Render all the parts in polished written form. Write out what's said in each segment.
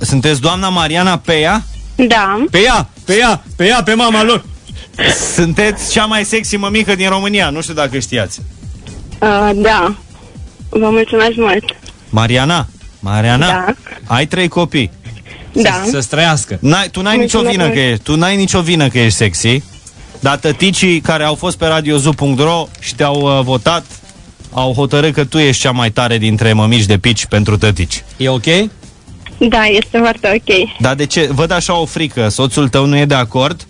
Sunteți doamna Mariana Peia? Da. Pe pe mama lor. Sunteți cea mai sexy mămică din România, nu știu dacă știați. Da. Vă mulțumesc mult. Mariana, Da. ai 3 copii. Da. Să străiască. Tu n-ai nicio vină că ești sexy, dar tăticii care au fost pe radiozu.ro și te-au votat au hotărât că tu ești cea mai tare dintre mămici de pici pentru tătici. E ok? Da, este foarte ok. Dar de ce? Văd așa o frică. Soțul tău nu e de acord?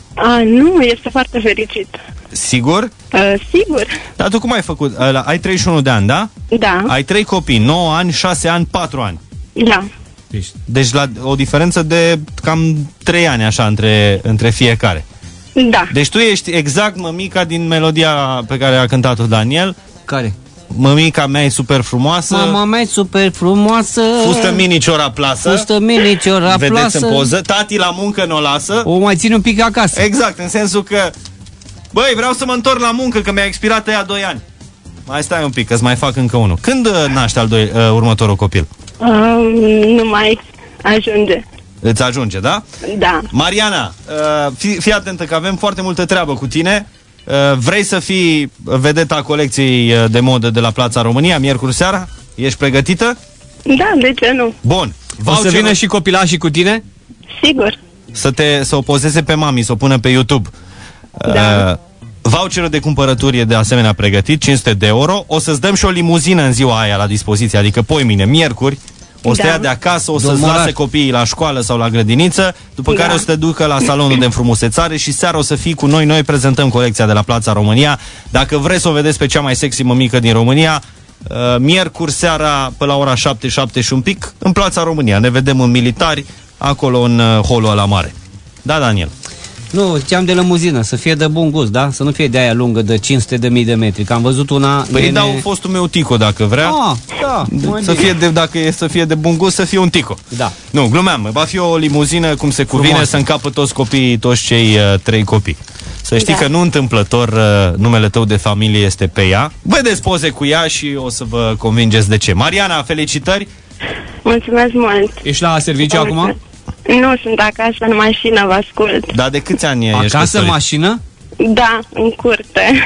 Nu, este foarte fericit. Sigur? Sigur. Dar tu cum ai făcut? Ai 31 de ani, da? Da. Ai 3 copii, 9 ani, 6 ani, 4 ani. Da. Deci o diferență de cam 3 ani așa între fiecare. Da. Deci tu ești exact mămica din melodia pe care a cântat-o Daniel. Care? Mămica mea e super frumoasă. Mama mea e super frumoasă. Fustă mini ciora plasă. Vedeți în poză. Tati la muncă n-o lasă. O mai țin un pic acasă. Exact, în sensul că băi, vreau să mă întorc la muncă, că mi-a expirat ăia 2 ani. Mai stai un pic, că-ți mai fac încă unul. Când naște următorul copil? Nu mai ajunge. Îți ajunge, da? Da. Mariana, fii atentă că avem foarte multă treabă cu tine. Vrei să fii vedeta colecției de modă de la Plața România miercuri seara? Ești pregătită? Da, de ce nu? Bun. O să vină și copilașii cu tine? Sigur. Să o pozeze pe mami, să o pună pe YouTube. Da. Voucherul de cumpărături e de asemenea pregătit, 500 de euro. O să-ți dăm și o limuzină în ziua aia la dispoziție, adică poimine, miercuri. O să te ia de acasă, o să-ți lase copiii la școală sau la grădiniță, după care o să te ducă la salonul de înfrumusețare și seara o să fii cu noi. Noi prezentăm colecția de la Plața România. Dacă vreți să o vedeți pe cea mai sexy mămică din România, miercuri seara pe la ora 7, 7 și un pic, în Plața România. Ne vedem în Militari, acolo în holul ăla mare. Da, Daniel? Nu, ziceam de lămuzină, să fie de bun gust, da? Să nu fie de aia lungă, de 500.000 de metri, că am văzut una... Păi dau fostul meu Tico, dacă vrea. Da, dacă e să fie de bun gust, să fie un Tico. Da. Nu, glumeam, va fi o limuzină cum se cuvine, frumoasă, să încapă toți copiii, toți cei 3 copii. Să știi că nu întâmplător numele tău de familie este pe ea. Vedeți poze cu ea și o să vă convingeți de ce. Mariana, felicitări! Mulțumesc mult! Ești la serviciu acum? Nu, sunt acasă, în mașină, vă ascult. Da, de câți ani ești acasă, în mașină? Da, în curte.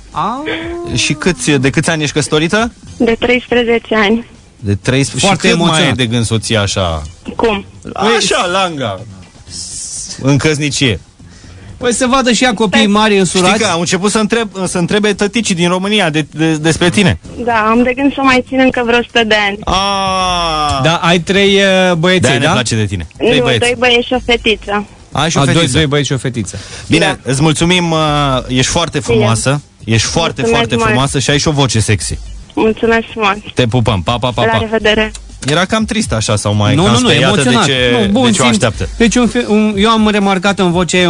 Și de câți ani ești căsătorită? De 13 ani. De 13. Foarte și cât emoționat. mai e de gând soția așa? Cum? Așa, langa. În căsnicie. Păi să vadă și ea copiii mari însurați. Știi că am început să întrebe tăticii din România despre tine. Da, am de gând să mai țin încă vreo 100 de ani. Da, ai 3 băieței, da? Ne place de tine. 2 băieți și o fetiță. Ai și o fetiță. 2 băieți și o fetiță. Bine, îți mulțumim, ești foarte frumoasă. Ești foarte frumoasă și ai și o voce sexy. Mulțumesc mult. Te pupăm, pa, pa, pa. La revedere. Era cam trist așa sau mai cam Nu, speriată emoționat. de ce o așteaptă. Deci eu am remarcat în voce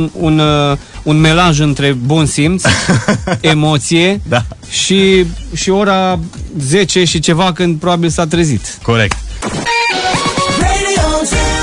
un melaj între bun simț, emoție și ora 10 și ceva când probabil s-a trezit. Corect.